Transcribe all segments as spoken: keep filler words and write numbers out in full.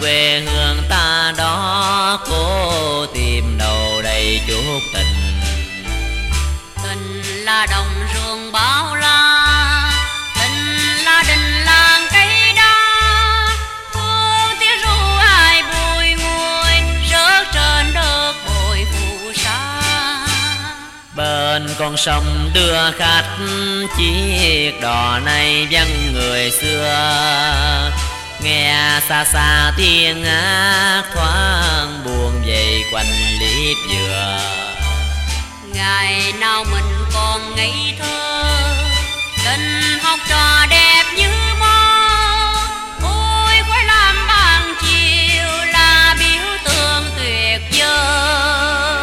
quê hương ta đó, cố tìm đâu đây chút tình. Tình là đồng ruộng bao la, tình là đình làng cây đa, thương tiếng ru ai bùi ngùi rớt trên đất bội phù sa. Bên con sông đưa khách, chiếc đò này vắng người xưa, nghe xa xa tiếng hát thoáng buồn vây quanh liếp dừa. Ngày nào mình còn ngây thơ, tình học trò đẹp như mơ, ôi khói lam ban chiều là biểu tượng tuyệt vời.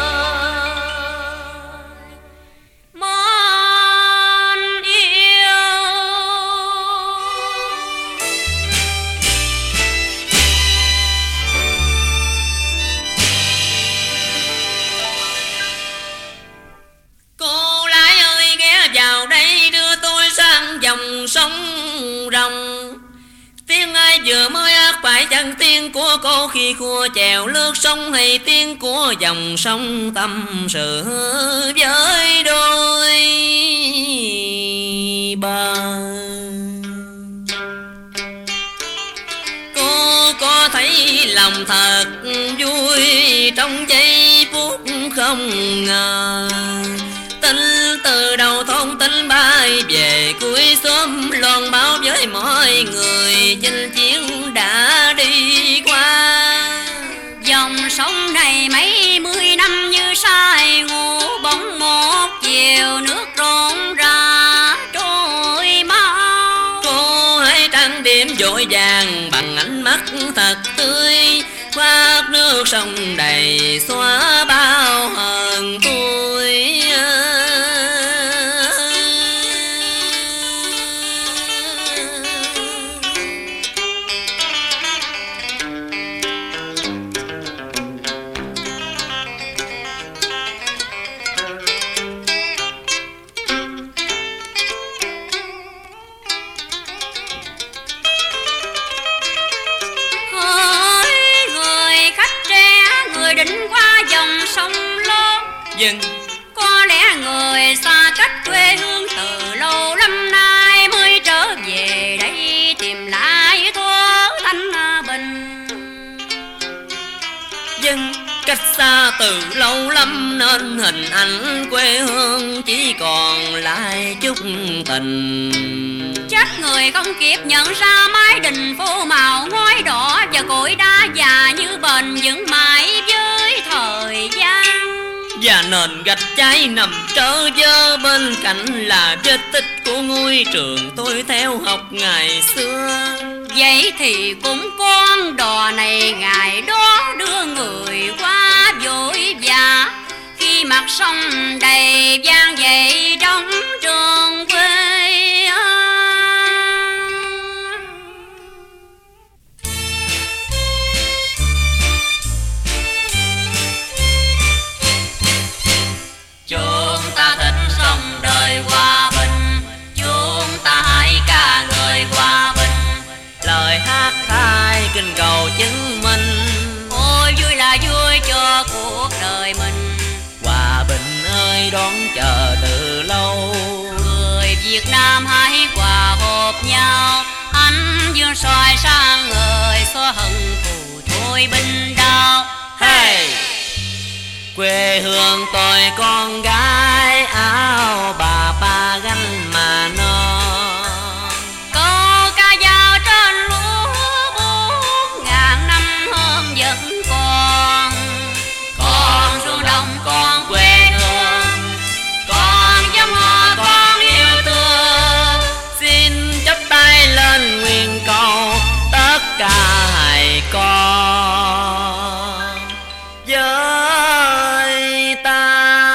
Mến yêu cô lái ơi, ghé vào đây đưa tôi sang dòng sông rồng. Tiếng ai vừa mới ác phải chăng tiếng của cô khi khua chèo lướt sông, hay tiếng của dòng sông tâm sự với đôi bờ. Cô có thấy lòng thật vui trong giây phút không ngờ, tin từ đầu thôn tin bay về cuối xóm loan báo với mọi người chinh chiến đã đi qua. Dòng sông này mấy mươi năm như say ngủ, bóng một chiều nước rộn rã trôi mau. Cô hãy trang điểm vội vàng bằng ánh mắt thật tươi, khoác nước sông đầy xóa bao hờn tôi. Định qua dòng sông lớn Dân có lẽ người xa cách quê hương từ lâu năm nay mới trở về đây tìm lại thuở thanh bình. Dân cách xa từ lâu lắm nên hình ảnh quê hương chỉ còn lại chút tình. Chắc người không kịp nhận ra mái đình phô màu ngói đỏ và cội đá già như bền vững mãi với thời gian. Và nền gạch cháy nằm trơ vơ bên cạnh là vết tích của ngôi trường tôi theo học ngày xưa. Vậy thì cũng con đò này ngày đó đưa người qua vội vã, khi mặt sông đầy vang dậy trong trường quê. Chúng ta thích sống đời hòa bình, chúng ta hãy ca ngợi hòa bình, lời hát thay kinh cầu chứng minh. Ôi vui là vui cho cuộc đời mình, hòa bình ơi đón chờ từ lâu. Người Việt Nam hãy hòa hợp nhau, ánh dương soi sang người xóa hận thù thôi binh đau. Hey! Quê hương tôi con gái áo bà ba gánh mà non, câu ca dao trên lúa bốn ngàn năm hơn vẫn còn. Con ruộng đồng con quê hương, con dòng họ con yêu thương. xin chắp tay lên nguyện cầu tất cả hãy con với ta.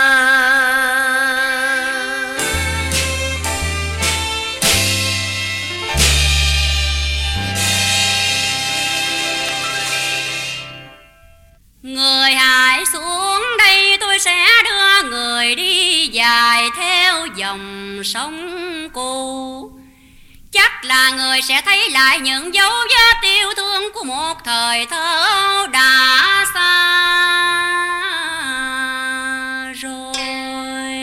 Người hãy xuống đây tôi sẽ đưa người đi dài theo dòng sông cũ. Chắc chắc là người sẽ thấy lại những dấu vết yêu thương của một thời thơ đã xa rồi.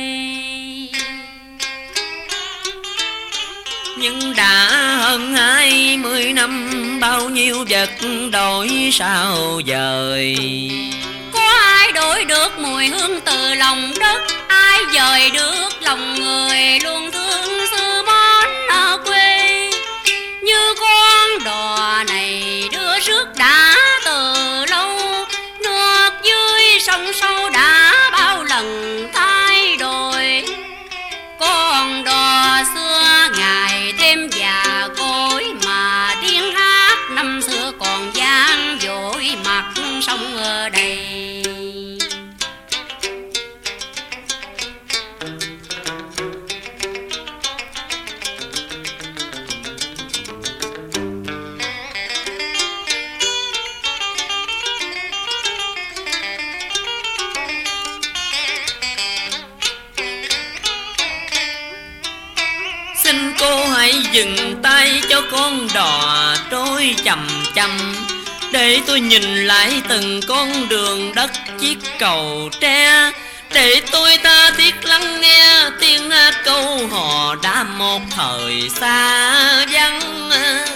Nhưng đã hơn hai mươi năm, bao nhiêu vật đổi sao dời. Có ai đổi được mùi hương từ lòng đất, ai dời được lòng người luôn thương xưa mến ở quê. Như con đò này đưa rước đã từ lâu, nước dưới sông sâu đã bao lần thay đổi. Con đò xưa ngày thêm già cỗi, mà tiếng hát năm xưa còn vang dội mặt sông ở đây. Xin cô hãy dừng tay cho con đò trôi chậm chậm, để tôi nhìn lại từng con đường đất chiếc cầu tre, để tôi tha thiết lắng nghe tiếng hát câu hò đã một thời xa vắng.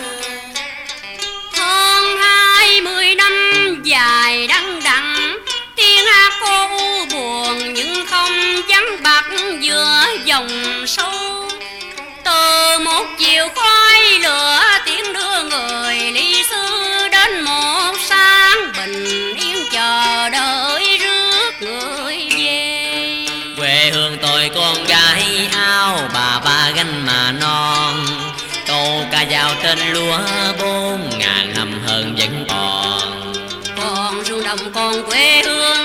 Hơn hai mươi năm dài đăng đẵng, tiếng hát cô u buồn nhưng không vắng bặt giữa dòng sâu. Từ một chiều khói lửa tiếng đưa người ly xưa, đến một sáng bình yên chờ đợi rước người về. Quê hương tôi con gái ao bà ba gánh mà non, câu ca dao trên lúa bốn ngàn năm hơn vẫn còn. Còn ruộng đồng còn quê hương